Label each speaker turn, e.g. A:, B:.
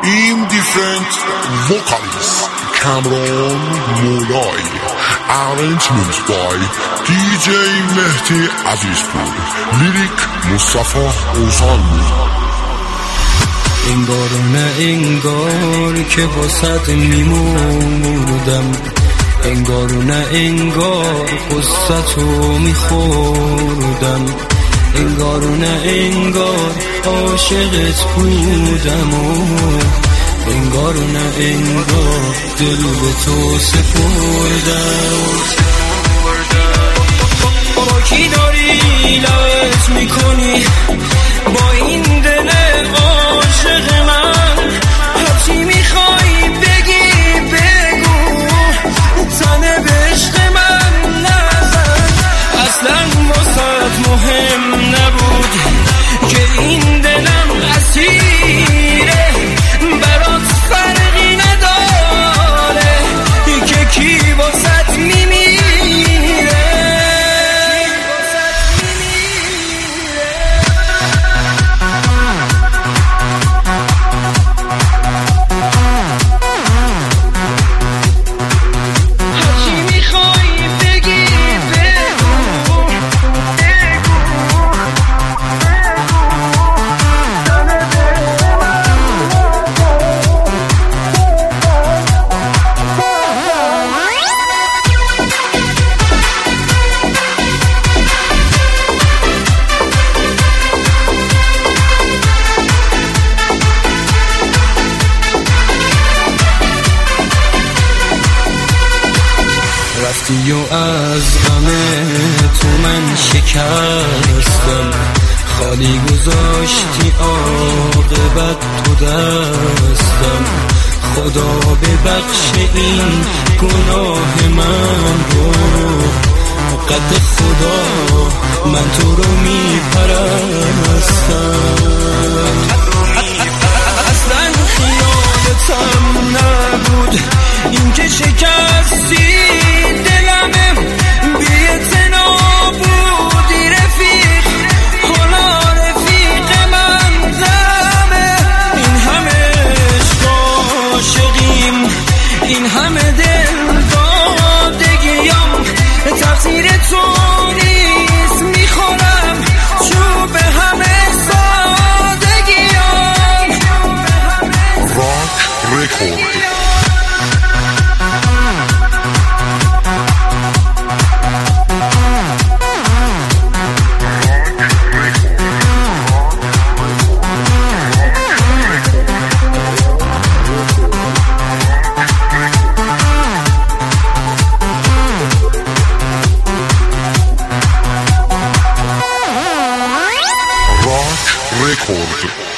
A: این دیفرنت وکالیست کامران مولای، arrangement by DJ مهدی عزیزپور، لیریک مصطفی اوزان بود.
B: انگار نه انگار که واسط میموردم، انگار نه انگار قصتو میخوردم، انگار نه انگار عاشقت بودم و انگار نه انگار دل به تو سپردم. با کی داری لعت میکنی با این دل عاشق من؟ هرچی میخوای بگی بگو، تنه به عشق من نزن. اصلا واسط مهم نبود که این دلم اسیره، برات فرقی نداره که کی واسط میمیره. رفتی و از غم تو من شکستم، خالی گذاشتی عاقبت تو دستم. خدا ببخش این گناه من رو، قد خدا من تو رو میپرستم. اصلا خیالتم نبود این که شکستی دلمه، بی‌اعتنا بودی رفیق، حالا رفیق من غمه. این همه عشق عاشقیم، این همه دل دادگیم، تقصیر تو نیست میخورم چوب همه سادگیم.
A: راک رکورد. Record.